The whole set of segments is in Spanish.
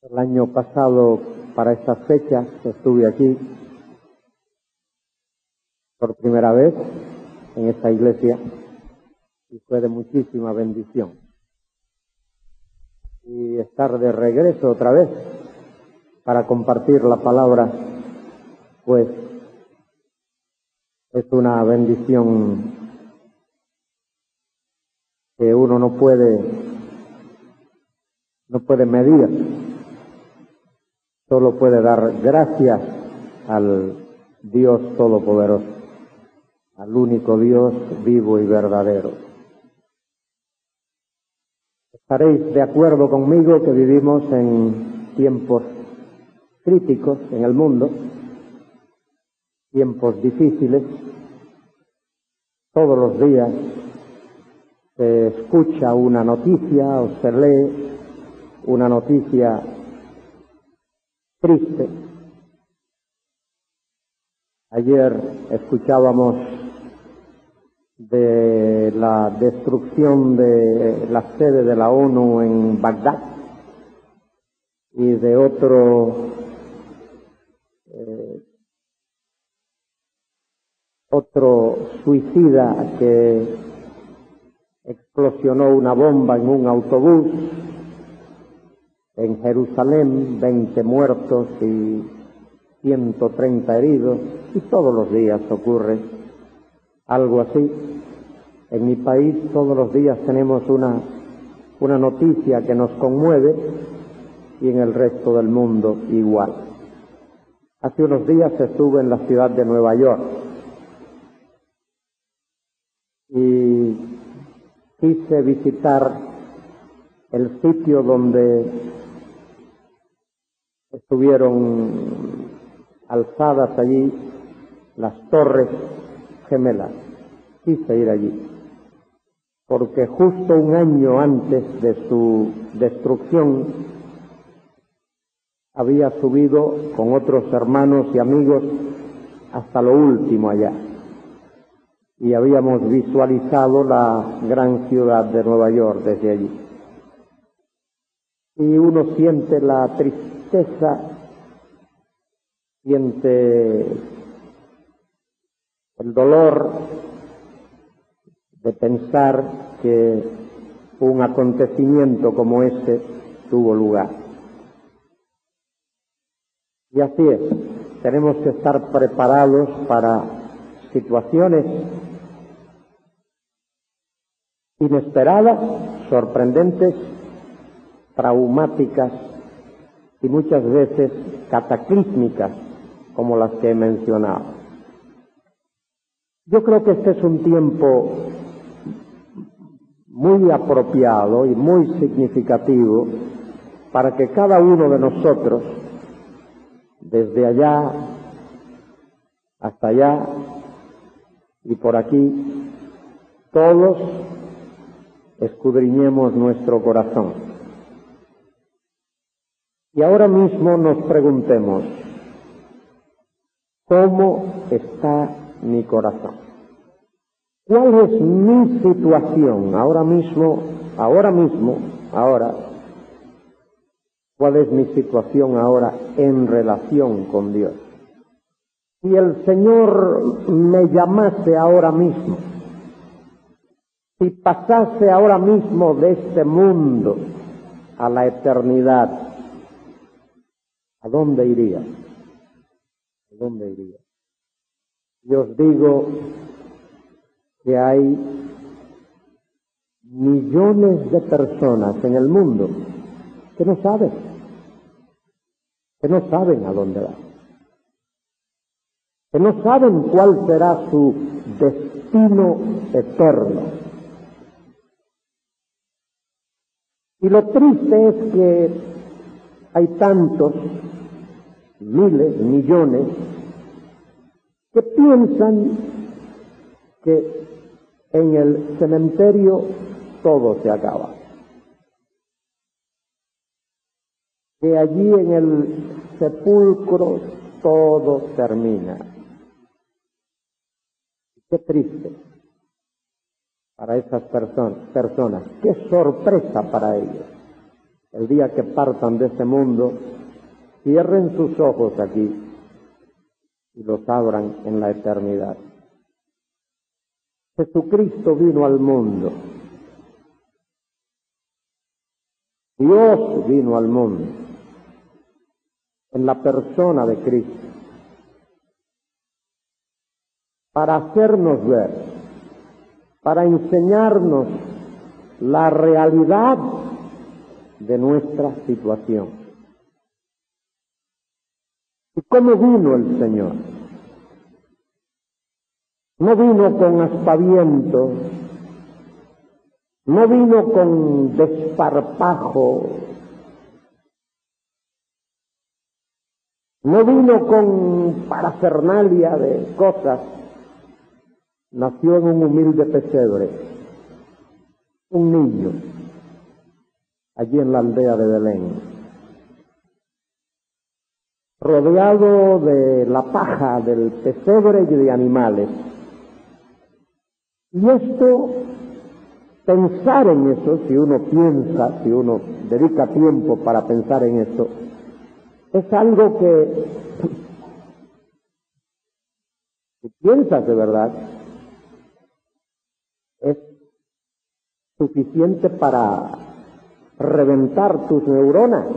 El año pasado, para estas fechas, estuve aquí por primera vez en esta iglesia y fue de muchísima bendición. Y estar de regreso otra vez para compartir la palabra, pues es una bendición que uno no puede medir. Solo puede dar gracias al Dios Todopoderoso, al único Dios vivo y verdadero. Estaréis de acuerdo conmigo que vivimos en tiempos críticos en el mundo, tiempos difíciles. Todos los días se escucha una noticia o se lee una noticia triste. Ayer escuchábamos de la destrucción de la sede de la ONU en Bagdad y de otro suicida que explosionó una bomba en un autobús en Jerusalén, 20 muertos y 130 heridos, y todos los días ocurre algo así. En mi país todos los días tenemos una noticia que nos conmueve, y en el resto del mundo igual. Hace unos días estuve en la ciudad de Nueva York y quise visitar el sitio donde estuvieron alzadas allí las Torres Gemelas. Quise ir allí, porque justo un año antes de su destrucción había subido con otros hermanos y amigos hasta lo último allá, y habíamos visualizado la gran ciudad de Nueva York desde allí. Y uno siente la tristeza, siente el dolor de pensar que un acontecimiento como este tuvo lugar. Y así es, tenemos que estar preparados para situaciones inesperadas, sorprendentes, traumáticas y muchas veces cataclísmicas, como las que he mencionado. Yo creo que este es un tiempo muy apropiado y muy significativo para que cada uno de nosotros, desde allá hasta allá y por aquí, todos escudriñemos nuestro corazón. Y ahora mismo nos preguntemos, ¿cómo está mi corazón? ¿Cuál es mi situación ahora mismo? ¿Cuál es mi situación ahora en relación con Dios? Si el Señor me llamase ahora mismo, si pasase ahora mismo de este mundo a la eternidad, ¿a dónde iría? ¿A dónde iría? Yo os digo que hay millones de personas en el mundo que no saben a dónde van, que no saben cuál será su destino eterno. Y lo triste es que hay tantos, miles, millones, que piensan que en el cementerio todo se acaba, que allí en el sepulcro todo termina. Qué triste para esas personas, qué sorpresa para ellos. el día que partan de este mundo, cierren sus ojos aquí y los abran en la eternidad. Jesucristo vino al mundo. Dios vino al mundo en la persona de Cristo para hacernos ver, para enseñarnos la realidad de nuestra situación. ¿Y cómo vino el Señor? No vino con aspavientos, no vino con desparpajo, no vino con parafernalia de cosas. Nació en un humilde pesebre, un niño, allí en la aldea de Belén, rodeado de la paja del pesebre y de animales. Y esto, pensar en eso, si uno piensa, si uno dedica tiempo para pensar en eso, es algo que, si piensas de verdad, es suficiente para reventar tus neuronas.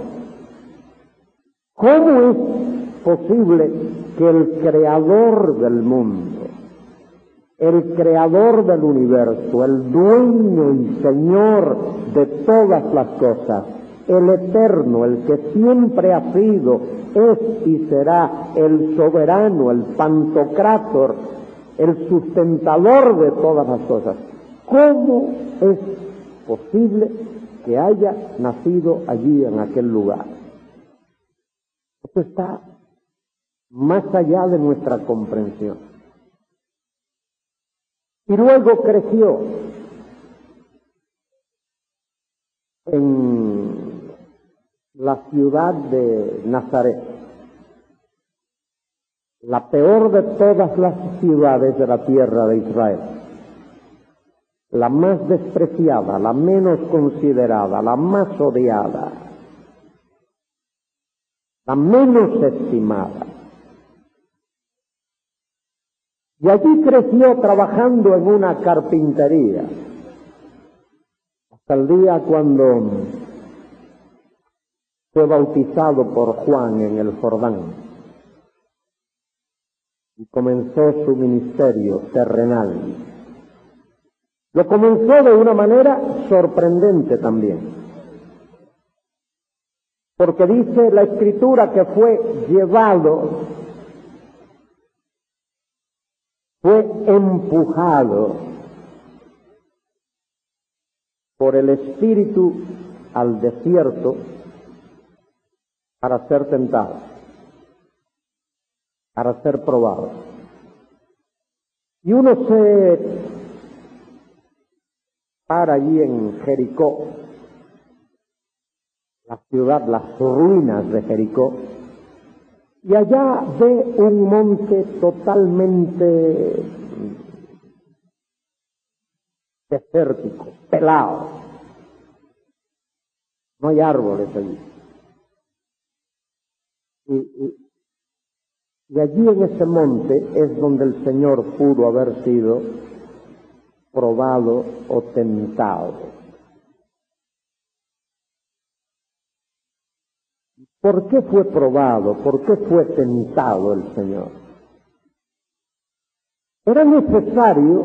¿Cómo es posible que el creador del mundo, el creador del universo, el dueño y señor de todas las cosas, el eterno, el que siempre ha sido, es y será el soberano, el pantocrátor, el sustentador de todas las cosas, cómo es posible que haya nacido allí en aquel lugar? Esto está más allá de nuestra comprensión. Y luego creció en la ciudad de Nazaret, la peor de todas las ciudades de la tierra de Israel, la más despreciada, la menos considerada, la más odiada, la menos estimada. Y allí creció trabajando en una carpintería, hasta el día cuando fue bautizado por Juan en el Jordán y comenzó su ministerio terrenal. Lo comenzó de una manera sorprendente también, porque dice la Escritura que fue llevado, fue empujado por el Espíritu al desierto para ser tentado, para ser probado. Y uno se para allí en Jericó, la ciudad, las ruinas de Jericó, y allá ve un monte totalmente desértico, pelado. No hay árboles allí. Y allí en ese monte es donde el Señor pudo haber sido probado o tentado. ¿Por qué fue probado? ¿Por qué fue tentado el Señor? Era necesario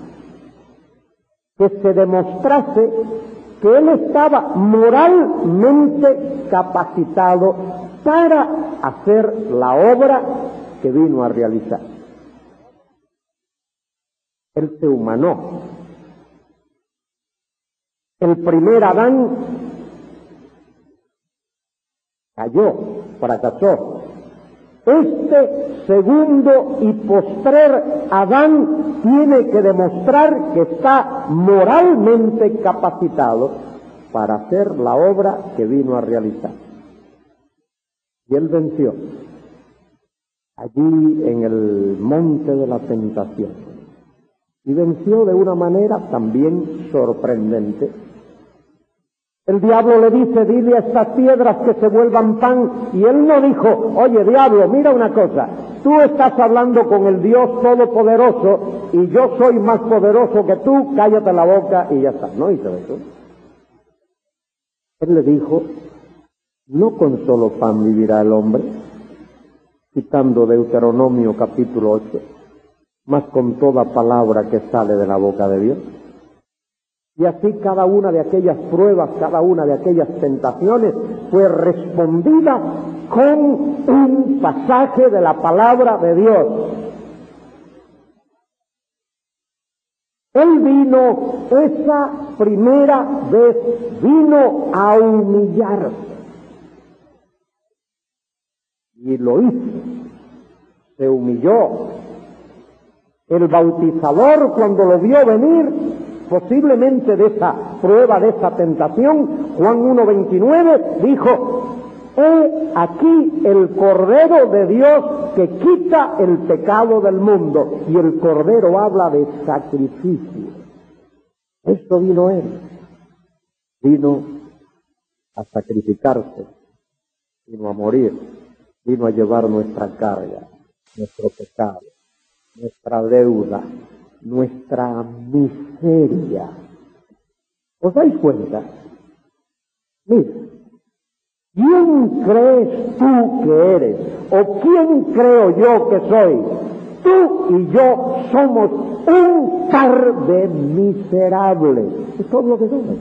que se demostrase que Él estaba moralmente capacitado para hacer la obra que vino a realizar. Él se humanó. El primer Adán cayó, fracasó. Este segundo y postrer Adán tiene que demostrar que está moralmente capacitado para hacer la obra que vino a realizar. Y él venció allí en el monte de la tentación. Y venció de una manera también sorprendente, El diablo le dice, dile a estas piedras que se vuelvan pan, y él no dijo, oye diablo, mira una cosa, tú estás hablando con el Dios Todopoderoso y yo soy más poderoso que tú, cállate la boca y ya está. No hizo eso. Él le dijo, no con solo pan vivirá el hombre, citando Deuteronomio capítulo 8, mas con toda palabra que sale de la boca de Dios. Y así cada una de aquellas pruebas, cada una de aquellas tentaciones fue respondida con un pasaje de la palabra de Dios. Él vino, esa primera vez, vino a humillarse. Y lo hizo. Se humilló. El bautizador, cuando lo vio venir, posiblemente de esa prueba, de esa tentación, Juan 1:29, dijo, he aquí el Cordero de Dios que quita el pecado del mundo. Y el Cordero habla de sacrificio. Esto vino él. Vino a sacrificarse, vino a morir, vino a llevar nuestra carga, nuestro pecado, nuestra deuda, nuestra miseria. ¿Os dais cuenta? Mira, ¿quién crees tú que eres? ¿O quién creo yo que soy? Tú y yo somos un par de miserables. Es todo lo que somos.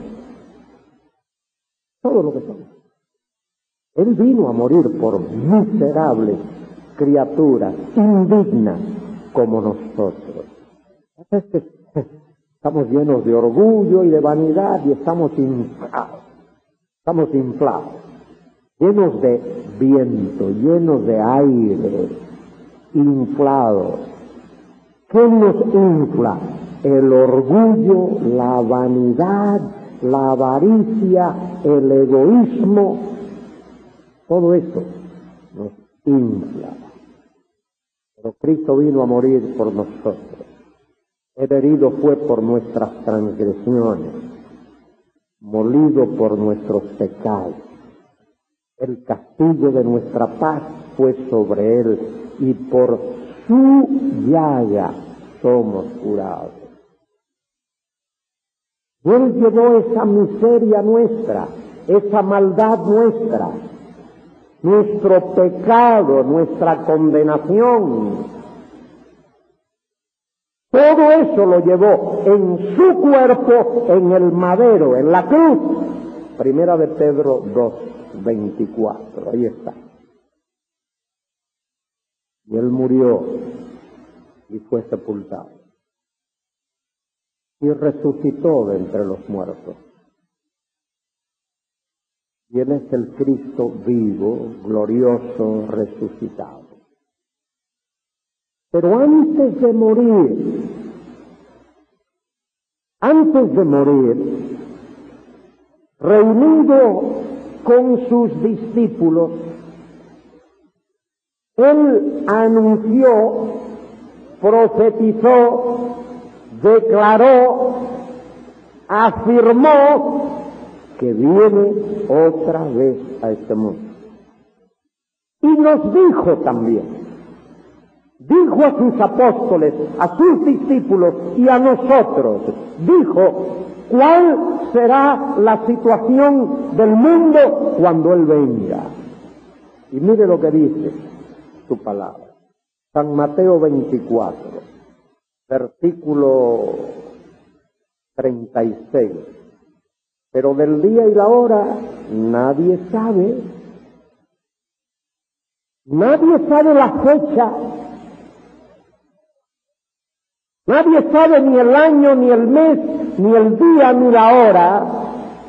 Todo lo que somos. Él vino a morir por miserables criaturas indignas como nosotros. Es que estamos llenos de orgullo y de vanidad y estamos inflados, llenos de viento, llenos de aire, inflados. ¿Qué nos infla? El orgullo, la vanidad, la avaricia, el egoísmo, todo eso nos infla. Pero Cristo vino a morir por nosotros. El herido fue por nuestras transgresiones, molido por nuestros pecados. El castigo de nuestra paz fue sobre él, y por su llaga somos curados. Él llevó esa miseria nuestra, esa maldad nuestra, nuestro pecado, nuestra condenación. Todo eso lo llevó en su cuerpo, en el madero, en la cruz. Primera de Pedro 2:24, ahí está. Y él murió y fue sepultado. Y resucitó de entre los muertos. Y él es el Cristo vivo, glorioso, resucitado. Pero antes de morir, reunido con sus discípulos, él anunció, profetizó, declaró, afirmó que viene otra vez a este mundo. Y nos dijo también, dijo a sus apóstoles, a sus discípulos y a nosotros, dijo, ¿cuál será la situación del mundo cuando Él venga? Y mire lo que dice su palabra. San Mateo 24, versículo 36. Pero del día y la hora nadie sabe. Nadie sabe la fecha. Nadie sabe ni el año, ni el mes, ni el día, ni la hora.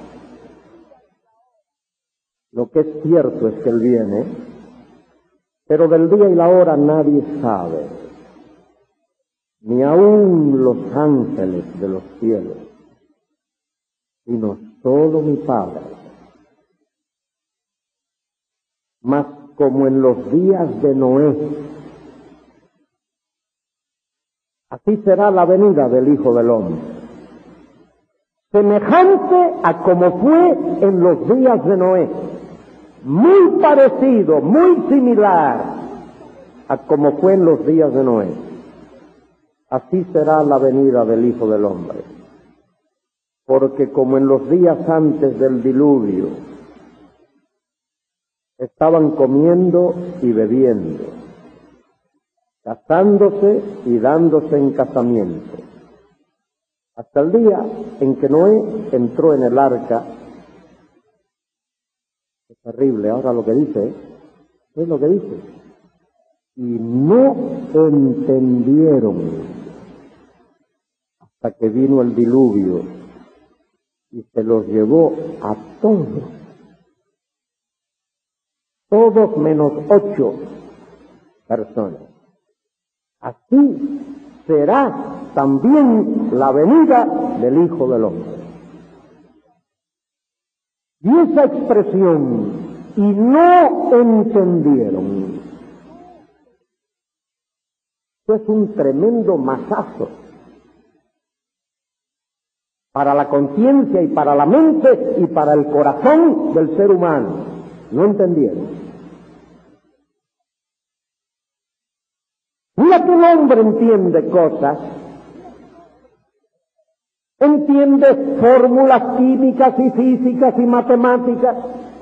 Lo que es cierto es que Él viene, pero del día y la hora nadie sabe, ni aun los ángeles de los cielos, sino solo mi Padre. Mas como en los días de Noé, así será la venida del Hijo del Hombre. semejante a como fue en los días de Noé, muy parecido, muy similar a como fue en los días de Noé. Así será la venida del Hijo del Hombre, porque como en los días antes del diluvio estaban comiendo y bebiendo, casándose y dándose en casamiento, hasta el día en que Noé entró en el arca. Es terrible ahora lo que dice, es lo que dice. Y no entendieron hasta que vino el diluvio y se los llevó a todos menos 8 personas. Así será también la venida del Hijo del Hombre. Y esa expresión, y no entendieron, es un tremendo mazazo para la conciencia y para la mente y para el corazón del ser humano. No entendieron. Mira que el hombre entiende cosas, entiende fórmulas químicas y físicas y matemáticas,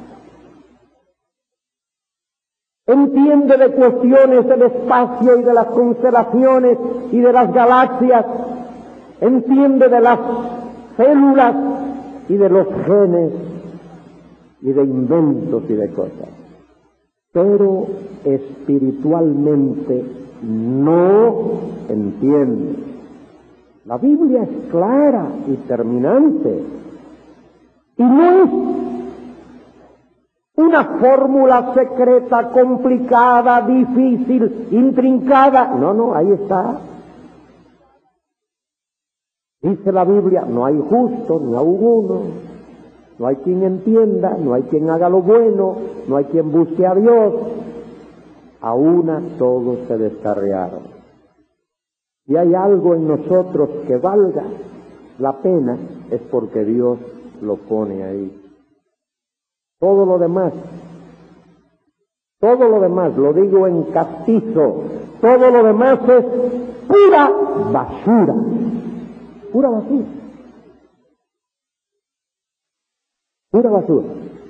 entiende de cuestiones del espacio y de las constelaciones y de las galaxias, entiende de las células y de los genes y de inventos y de cosas, pero espiritualmente no entiende. La Biblia es clara y terminante, y no es una fórmula secreta, complicada, difícil, intrincada. No, ahí está. Dice la Biblia, no hay justo ni aun uno, no hay quien entienda, no hay quien haga lo bueno, no hay quien busque a Dios. A una todos se descarriaron. Si hay algo en nosotros que valga la pena, es porque Dios lo pone ahí. Todo lo demás, lo digo en castizo, todo lo demás es pura basura. Pura basura. Pura basura.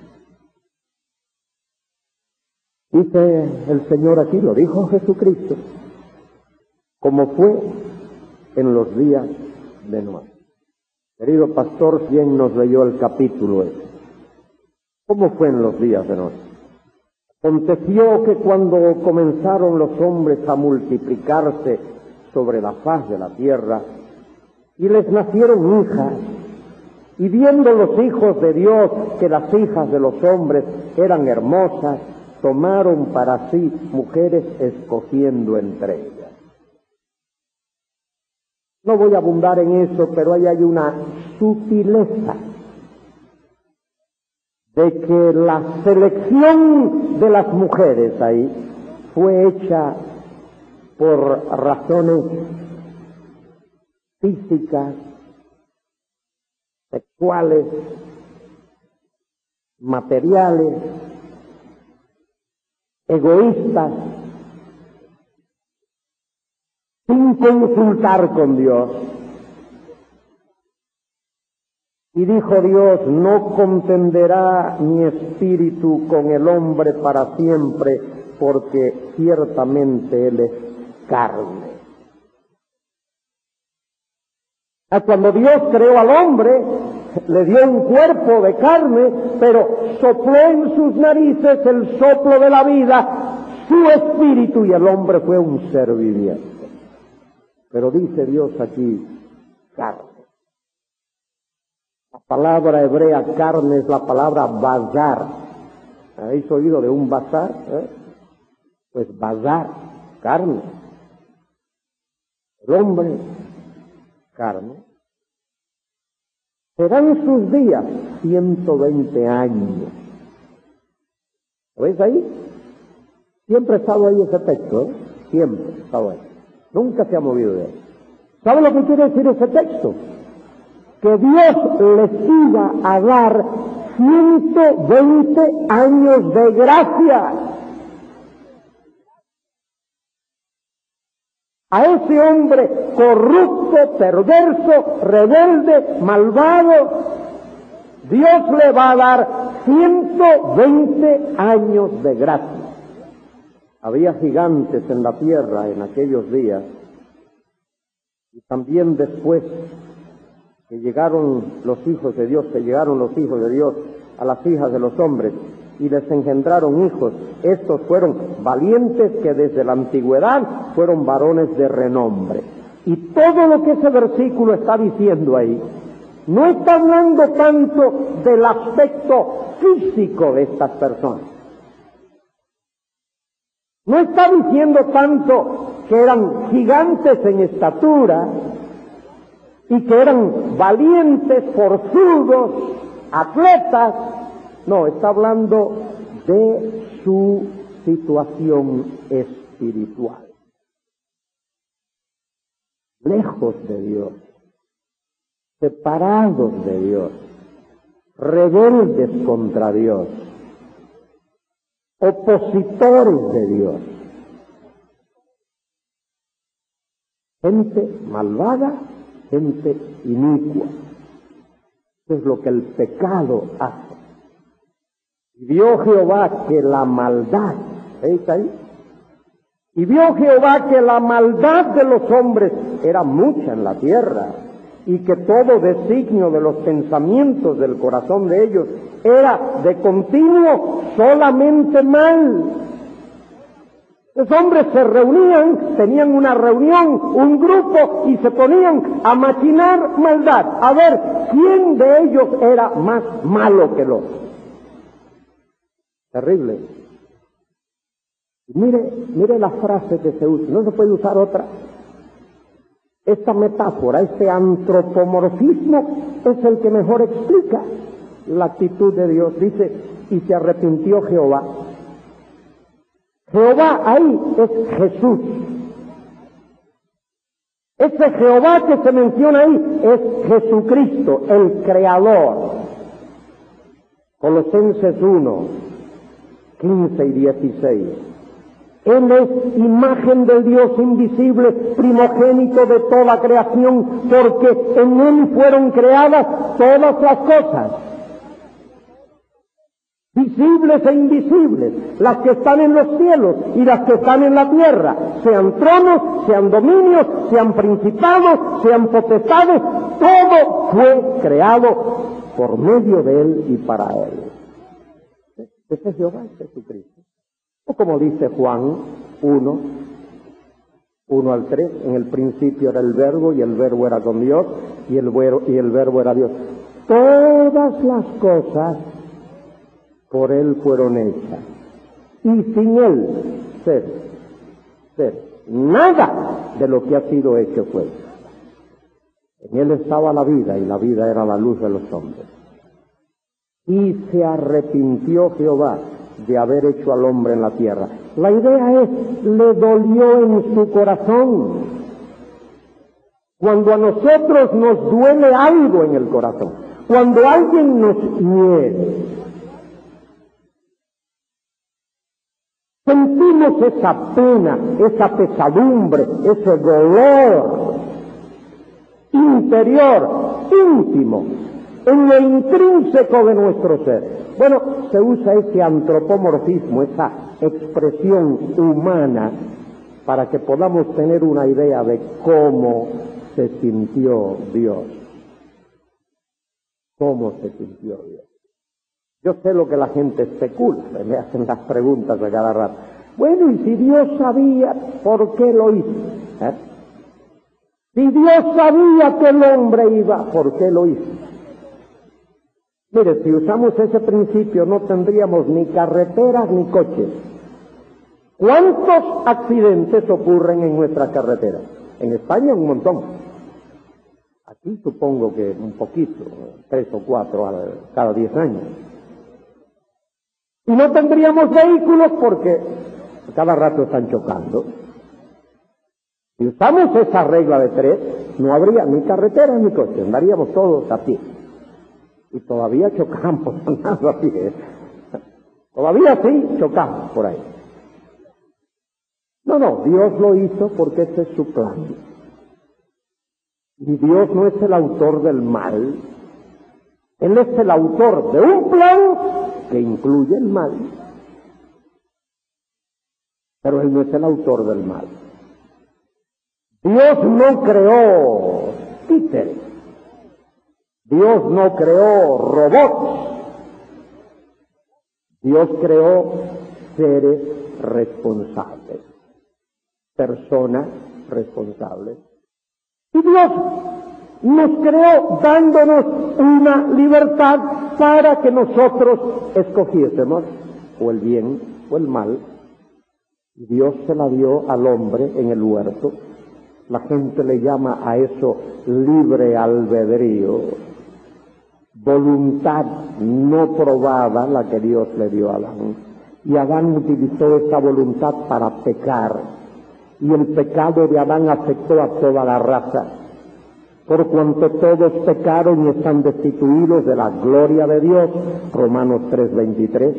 Dice el Señor aquí, lo dijo Jesucristo, como fue en los días de Noé. Querido pastor, ¿quién nos leyó el capítulo ese? ¿Cómo fue en los días de Noé? Aconteció que cuando comenzaron los hombres a multiplicarse sobre la faz de la tierra, y les nacieron hijas, y viendo los hijos de Dios que las hijas de los hombres eran hermosas, tomaron para sí mujeres escogiendo entre ellas. No voy a abundar en eso, pero ahí hay una sutileza de que la selección de las mujeres ahí fue hecha por razones físicas, sexuales, materiales, egoístas, sin consultar con Dios. Y dijo Dios, no contenderá mi espíritu con el hombre para siempre, porque ciertamente él es carne. Cuando Dios creó al hombre, le dio un cuerpo de carne, pero sopló en sus narices el soplo de la vida, su espíritu, y el hombre fue un ser viviente. Pero dice Dios aquí, carne. La palabra hebrea carne es la palabra bazar. ¿Habéis oído de un bazar? Pues bazar, carne. El hombre, carne. Serán sus días 120 años. ¿Lo veis ahí? Siempre ha estado ahí ese texto, Siempre ha estado ahí. Nunca se ha movido de él. ¿Sabe lo que quiere decir ese texto? que Dios les iba a dar 120 años de gracia. A ese hombre corrupto, perverso, rebelde, malvado, Dios le va a dar 120 años de gracia. Había gigantes en la tierra en aquellos días, y también después que llegaron los hijos de Dios, a las hijas de los hombres, y les engendraron hijos. Estos fueron valientes que desde la antigüedad fueron varones de renombre. Y todo lo que ese versículo está diciendo ahí, no está hablando tanto del aspecto físico de estas personas. No está diciendo tanto que eran gigantes en estatura y que eran valientes, forzudos, atletas. No, está hablando de su situación espiritual. Lejos de Dios, separados de Dios, rebeldes contra Dios, opositores de Dios, gente malvada, gente inicua. Eso es lo que el pecado hace. Y vio Jehová que la maldad, ¿veis ahí? Y vio Jehová que la maldad de los hombres era mucha en la tierra, y que todo designio de los pensamientos del corazón de ellos era de continuo solamente mal. Los hombres se reunían, tenían una reunión, un grupo, y se ponían a maquinar maldad, a ver quién de ellos era más malo que el otro. Terrible. Mire la frase que se usa, no se puede usar otra. Esta metáfora, este antropomorfismo, es el que mejor explica la actitud de Dios. Dice, y se arrepintió Jehová. Jehová ahí es Jesús. Ese Jehová que se menciona ahí es Jesucristo, el Creador. Colosenses 1, 15 y 16. Él es imagen del Dios invisible, primogénito de toda creación, porque en Él fueron creadas todas las cosas, visibles e invisibles, las que están en los cielos y las que están en la tierra, sean tronos, sean dominios, sean principados, sean potestades, todo fue creado por medio de Él y para Él. Ese es Jehová, es Jesucristo. O como dice Juan 1 al 3, en el principio era el Verbo, y el Verbo era con Dios, y el Verbo era Dios. Todas las cosas por Él fueron hechas, y sin Él nada de lo que ha sido hecho fue. En Él estaba la vida, y la vida era la luz de los hombres. Y se arrepintió Jehová de haber hecho al hombre en la tierra. La idea es, le dolió en su corazón. Cuando a nosotros nos duele algo en el corazón, cuando alguien nos hiere, sentimos esa pena, esa pesadumbre, ese dolor interior, íntimo, en lo intrínseco de nuestro ser. Bueno, se usa ese antropomorfismo, esa expresión humana, para que podamos tener una idea de cómo se sintió Dios. ¿Cómo se sintió Dios? Yo sé lo que la gente especula, me hacen las preguntas de cada rato. Bueno, y si Dios sabía, ¿por qué lo hizo? Si Dios sabía que el hombre iba, ¿por qué lo hizo? Mire, si usamos ese principio no tendríamos ni carreteras ni coches. ¿Cuántos accidentes ocurren en nuestras carreteras? En España un montón. Aquí supongo que un poquito, 3 o 4 cada 10 años. Y no tendríamos vehículos porque cada rato están chocando. Si usamos esa regla de 3, no habría ni carretera ni coche, andaríamos todos a pie. Y todavía chocamos andando a pie. Todavía sí chocamos por ahí. No, Dios lo hizo porque ese es su plan. Y Dios no es el autor del mal. Él es el autor de un plan que incluye el mal. Pero Él no es el autor del mal. Dios no creó títeres. Dios no creó robots. Dios creó seres responsables, personas responsables. Y Dios nos creó dándonos una libertad para que nosotros escogiésemos o el bien o el mal. Y Dios se la dio al hombre en el huerto. La gente le llama a eso libre albedrío, voluntad no probada, la que Dios le dio a Adán. Y Adán utilizó esa voluntad para pecar. Y el pecado de Adán afectó a toda la raza. Por cuanto todos pecaron y están destituidos de la gloria de Dios, Romanos 3:23.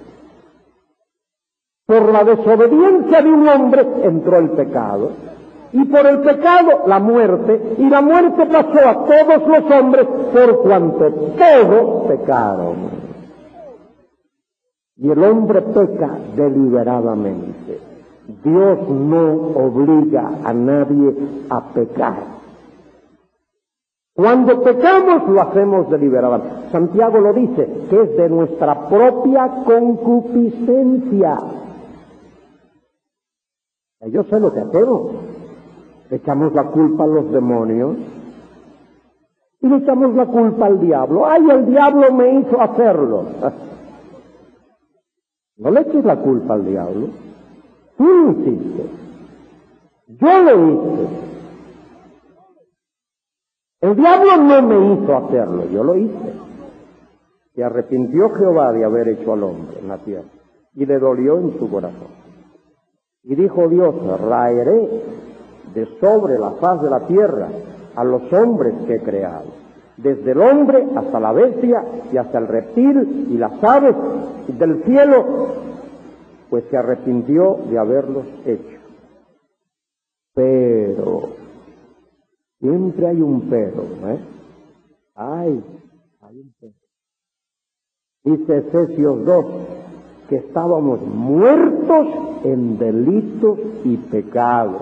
Por la desobediencia de un hombre entró el pecado. Y por el pecado la muerte, y la muerte pasó a todos los hombres por cuanto todos pecaron. Y el hombre peca deliberadamente. Dios no obliga a nadie a pecar. Cuando pecamos lo hacemos deliberadamente. Santiago lo dice, que es de nuestra propia concupiscencia. Yo sé lo que hacemos. Le echamos la culpa a los demonios y le echamos la culpa al diablo. ¡Ay, el diablo me hizo hacerlo! No le eches la culpa al diablo. Tú lo hiciste. Yo lo hice. El diablo no me hizo hacerlo, yo lo hice. Se arrepintió Jehová de haber hecho al hombre en la tierra y le dolió en su corazón. Y dijo Dios, raeré de sobre la faz de la tierra a los hombres que he creado, desde el hombre hasta la bestia y hasta el reptil y las aves del cielo, pues se arrepintió de haberlos hecho. Pero, siempre hay un pero, hay un pero. Dice Efesios 2, que estábamos muertos en delitos y pecados,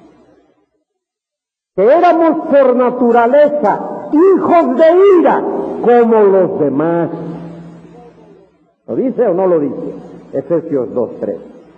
que éramos por naturaleza hijos de ira como los demás. ¿Lo dice o no lo dice? Efesios 2:3.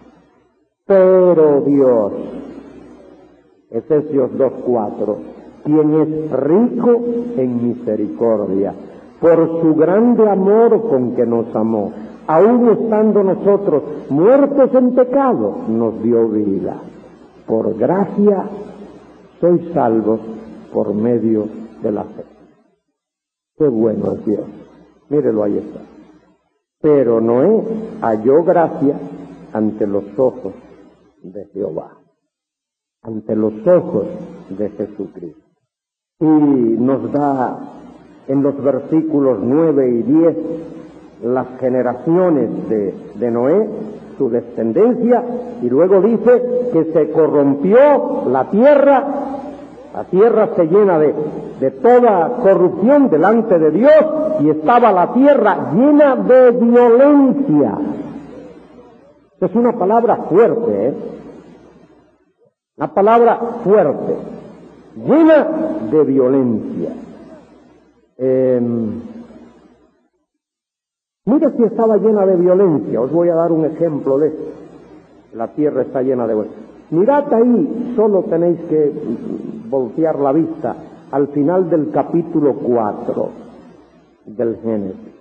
Pero Dios, Efesios 2:4, quien es rico en misericordia, por su grande amor con que nos amó, aun estando nosotros muertos en pecado, nos dio vida. Por gracia sois salvos por medio de la fe. Qué bueno es Dios. Mírelo, ahí está. Pero Noé halló gracia ante los ojos de Jehová, ante los ojos de Jesucristo. Y nos da en los versículos 9 y 10 las generaciones de Noé, su descendencia, y luego dice que se corrompió la tierra se llena de toda corrupción delante de Dios, y estaba la tierra llena de violencia. Es una palabra fuerte, una palabra fuerte, llena de violencia. Mira si estaba llena de violencia. Os voy a dar un ejemplo de esto. La tierra está llena de violencia. Mirad ahí, solo tenéis que voltear la vista al final del capítulo 4 del Génesis.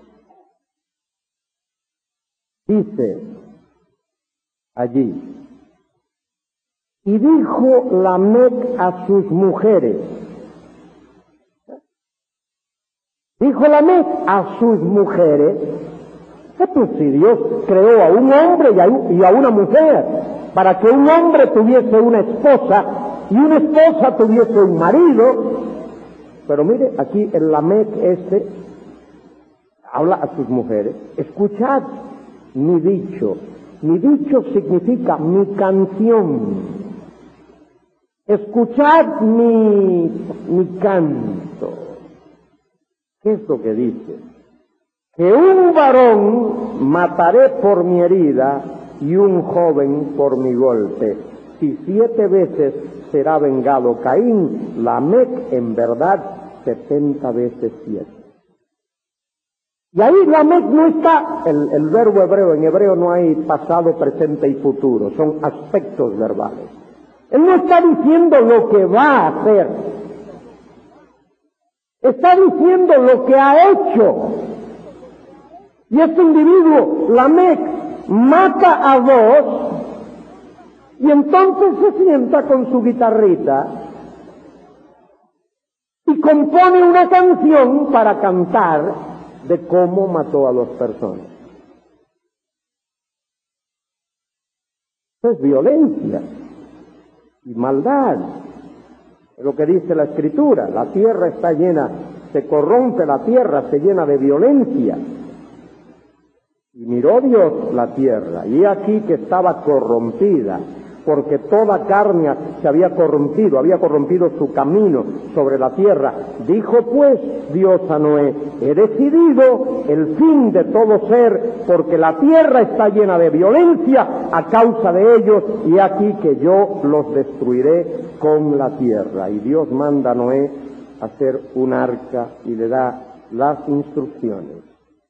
Dice allí, y dijo Lamec a sus mujeres, pues si Dios creó a un hombre y a una mujer, para que un hombre tuviese una esposa y una esposa tuviese un marido. Pero mire, aquí el Lamec habla a sus mujeres: escuchad mi dicho. Mi dicho significa mi canción. Escuchad mi canto. ¿Qué es lo que dice? Que un varón mataré por mi herida y un joven por mi golpe. Si 7 veces será vengado Caín, Lamec en verdad 70 veces 7. Y ahí Lamec no está, el verbo hebreo, en hebreo no hay pasado, presente y futuro, son aspectos verbales. Él no está diciendo lo que va a hacer, está diciendo lo que ha hecho. Y este individuo, Lamec, mata a 2 y entonces se sienta con su guitarrita y compone una canción para cantar de cómo mató a 2 personas. Eso es violencia y maldad. Es lo que dice la Escritura: la tierra está llena, se corrompe la tierra, se llena de violencia. Y miró Dios la tierra, y aquí que estaba corrompida, porque toda carne se había corrompido su camino sobre la tierra. Dijo pues Dios a Noé: he decidido el fin de todo ser, porque la tierra está llena de violencia a causa de ellos, y aquí que yo los destruiré con la tierra. Y Dios manda a Noé hacer un arca y le da las instrucciones.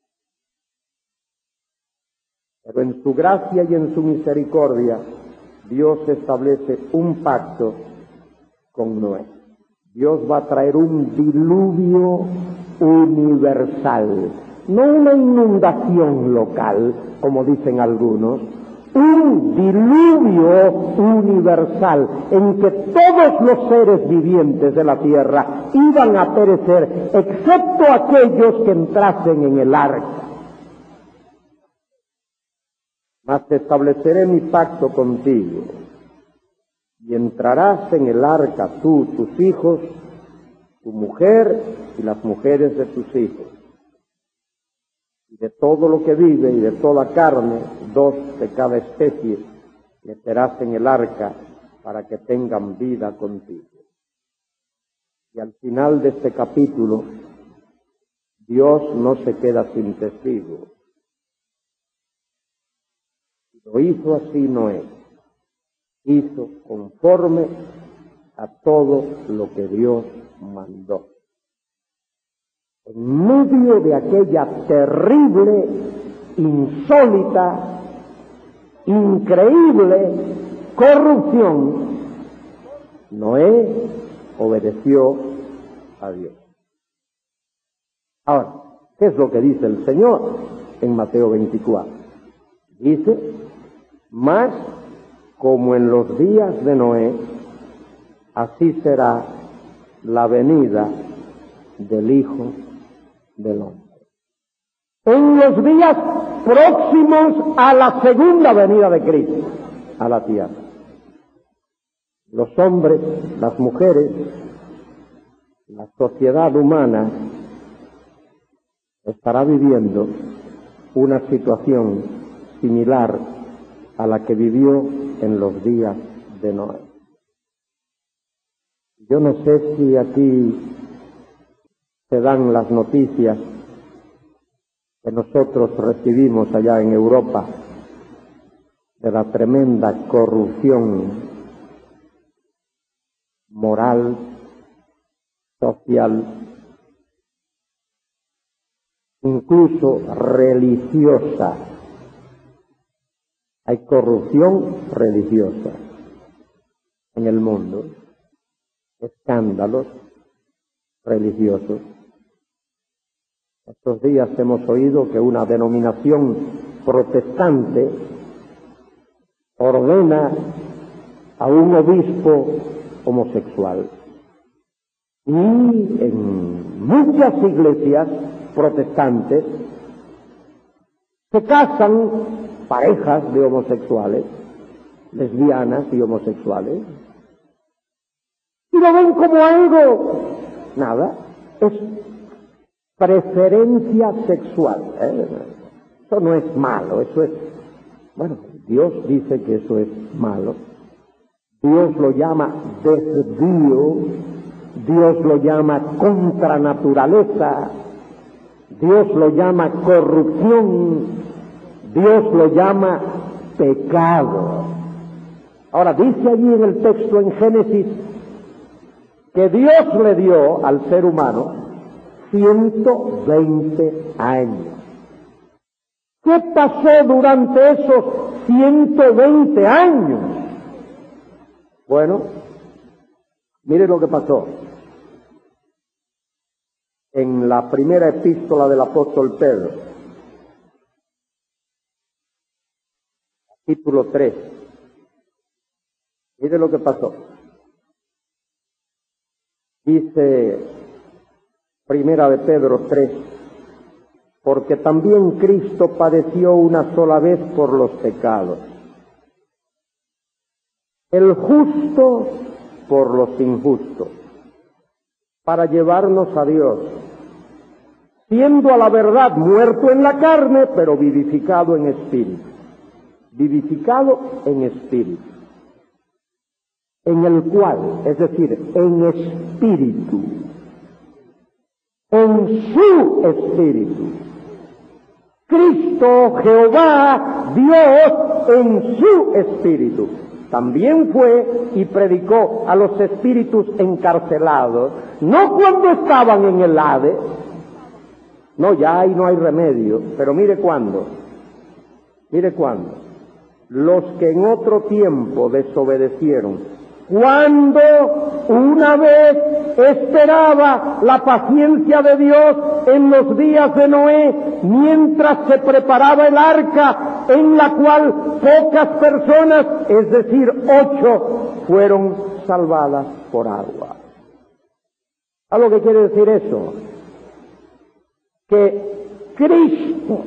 Pero en su gracia y en su misericordia, Dios establece un pacto con Noé. Dios va a traer un diluvio universal, no una inundación local, como dicen algunos, un diluvio universal en que todos los seres vivientes de la tierra iban a perecer, excepto aquellos que entrasen en el arca. Mas estableceré mi pacto contigo, y entrarás en el arca tú, tus hijos, tu mujer y las mujeres de tus hijos. Y de todo lo que vive y de toda carne, 2 de cada especie, meterás en el arca para que tengan vida contigo. Y al final de este capítulo, Dios no se queda sin testigo. Lo hizo así Noé, hizo conforme a todo lo que Dios mandó. En medio de aquella terrible, insólita, increíble corrupción, Noé obedeció a Dios. Ahora, ¿qué es lo que dice el Señor en Mateo 24? Dice: mas como en los días de Noé, así será la venida del Hijo del Hombre. En los días próximos a la segunda venida de Cristo a la tierra, los hombres, las mujeres, la sociedad humana estará viviendo una situación similar a la que vivió en los días de Noé. Yo no sé si aquí se dan las noticias que nosotros recibimos allá en Europa de la tremenda corrupción moral, social, incluso religiosa. Hay corrupción religiosa en el mundo, escándalos religiosos. Estos días hemos oído que una denominación protestante ordena a un obispo homosexual. Y en muchas iglesias protestantes se casan parejas de homosexuales, lesbianas y homosexuales, Y lo ven como algo, nada, es preferencia sexual. Eso no es malo, eso es, bueno, Dios dice que eso es malo. Dios lo llama desvío, Dios lo llama contranaturaleza, Dios lo llama corrupción, Dios lo llama pecado. Ahora, dice allí en el texto en Génesis que Dios le dio al ser humano 120 años. ¿Qué pasó durante esos 120 años? Bueno, mire lo que pasó. En la primera epístola del apóstol Pedro, capítulo 3, mire lo que pasó. Dice primera de Pedro 3, porque también Cristo padeció una sola vez por los pecados, el justo por los injustos, para llevarnos a Dios, siendo a la verdad muerto en la carne, pero vivificado en espíritu. Vivificado en espíritu. En el cual, es decir, en espíritu, en su espíritu, Cristo, Jehová, Dios, en su espíritu, también fue y predicó a los espíritus encarcelados, no cuando estaban en el Hades, no, ya ahí no hay remedio, pero mire cuándo, los que en otro tiempo desobedecieron, cuando una vez esperaba la paciencia de Dios en los días de Noé, mientras se preparaba el arca, en la cual pocas personas, es decir, 8, fueron salvadas por agua. ¿Sabes lo que quiere decir eso? Que Cristo,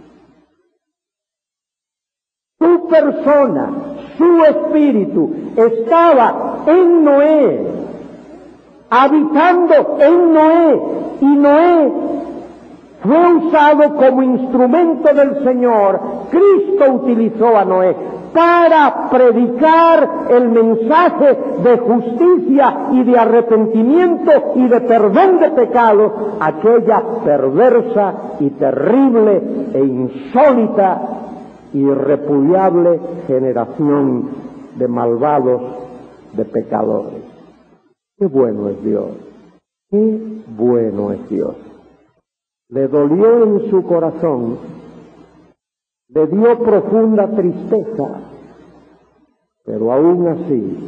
su persona, su espíritu, estaba en Noé, habitando en Noé, y Noé fue usado como instrumento del Señor. Cristo utilizó a Noé para predicar el mensaje de justicia y de arrepentimiento y de perdón de pecados, aquella perversa y terrible e insólita y repudiable generación de malvados, de pecadores. ¡Qué bueno es Dios! ¡Qué bueno es Dios! Le dolió en su corazón, le dio profunda tristeza, pero aún así,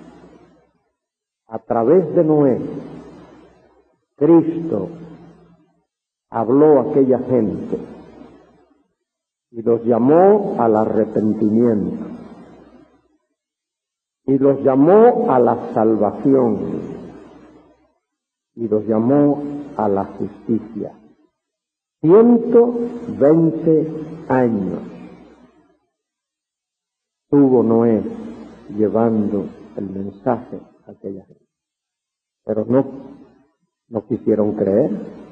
a través de Noé, Cristo habló a aquella gente y los llamó al arrepentimiento, y los llamó a la salvación, y los llamó a la justicia. 120 años tuvo Noé llevando el mensaje a aquella gente, pero no quisieron creer,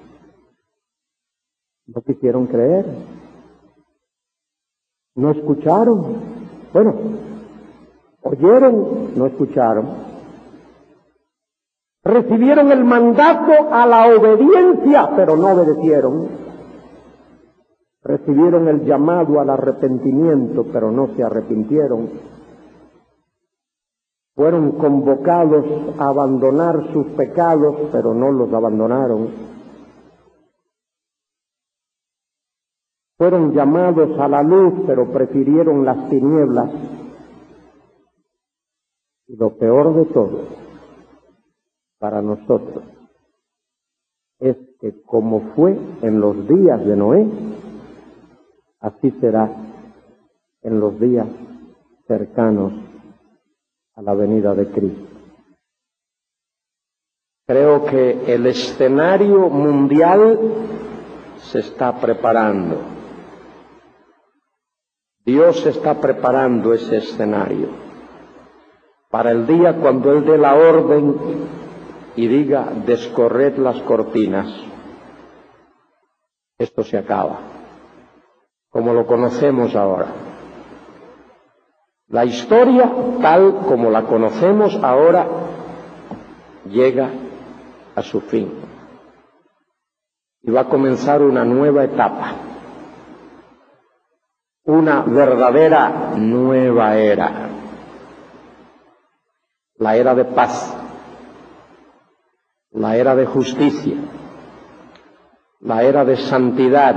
no escucharon, bueno, oyeron, no escucharon, recibieron el mandato a la obediencia, pero no obedecieron, recibieron el llamado al arrepentimiento, pero no se arrepintieron, fueron convocados a abandonar sus pecados, pero no los abandonaron, fueron llamados a la luz, pero prefirieron las tinieblas. Y lo peor de todo, para nosotros, es que como fue en los días de Noé, así será en los días cercanos a la venida de Cristo. Creo que el escenario mundial se está preparando. Dios está preparando ese escenario. para el día cuando Él dé la orden y diga: descorred las cortinas. Esto se acaba, como lo conocemos ahora. La historia, tal como la conocemos ahora, llega a su fin. Y va a comenzar una nueva etapa, una verdadera nueva era, la era de paz, la era de justicia, la era de santidad,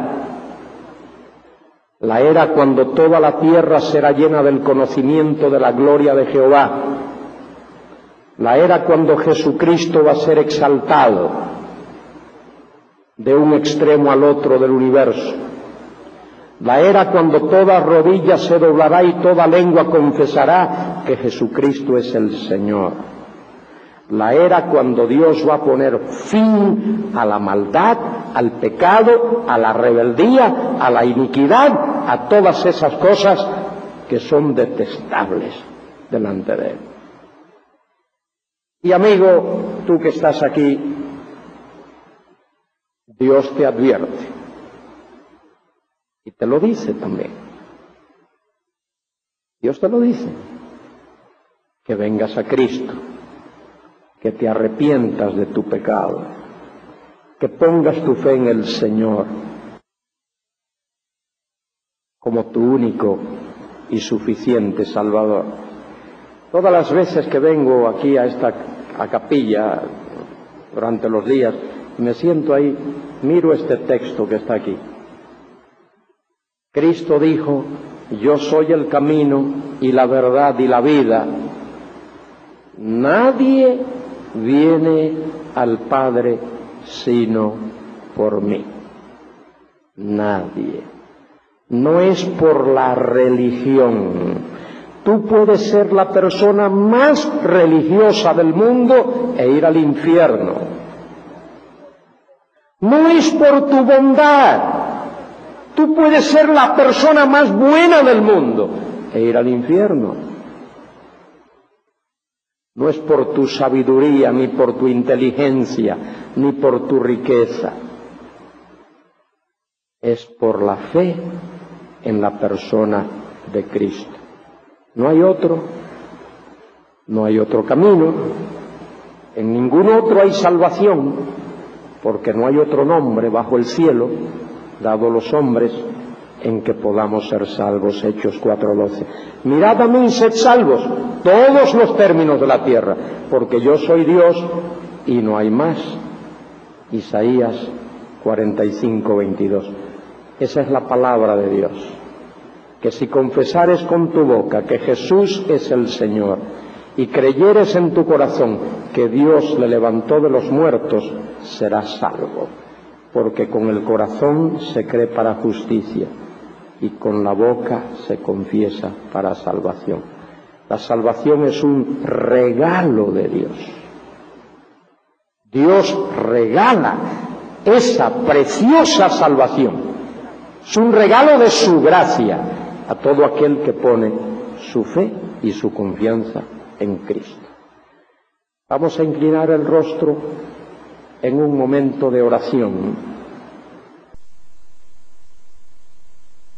la era cuando toda la tierra será llena del conocimiento de la gloria de Jehová, la era cuando Jesucristo va a ser exaltado de un extremo al otro del universo, la era cuando toda rodilla se doblará y toda lengua confesará que Jesucristo es el Señor, la era cuando Dios va a poner fin a la maldad, al pecado, a la rebeldía, a la iniquidad, a todas esas cosas que son detestables delante de Él. Y amigo, tú que estás aquí, Dios te advierte y te lo dice también. Dios te lo dice, que vengas a Cristo, que te arrepientas de tu pecado, que pongas tu fe en el Señor como tu único y suficiente Salvador. Todas las veces que vengo aquí a capilla durante los días, me siento ahí, miro este texto que está aquí. Cristo dijo: yo soy el camino y la verdad y la vida. Nadie viene al Padre sino por mí. Nadie. No es por la religión. Tú puedes ser la persona más religiosa del mundo e ir al infierno. No es por tu bondad. Tú puedes ser la persona más buena del mundo e ir al infierno. No es por tu sabiduría, ni por tu inteligencia, ni por tu riqueza. Es por la fe en la persona de Cristo. No hay otro camino, en ningún otro hay salvación, porque no hay otro nombre bajo el cielo dado a los hombres en que podamos ser salvos. Hechos 4:12. Mirad a mí y sed salvos todos los términos de la tierra, porque yo soy Dios y no hay más. Isaías 45:22. Esa es la palabra de Dios, que si confesares con tu boca que Jesús es el Señor y creyeres en tu corazón que Dios le levantó de los muertos, serás salvo, porque con el corazón se cree para justicia y con la boca se confiesa para salvación. La salvación es un regalo de Dios. Dios regala esa preciosa salvación. Es un regalo de su gracia a todo aquel que pone su fe y su confianza en Cristo. Vamos a inclinar el rostro en un momento de oración.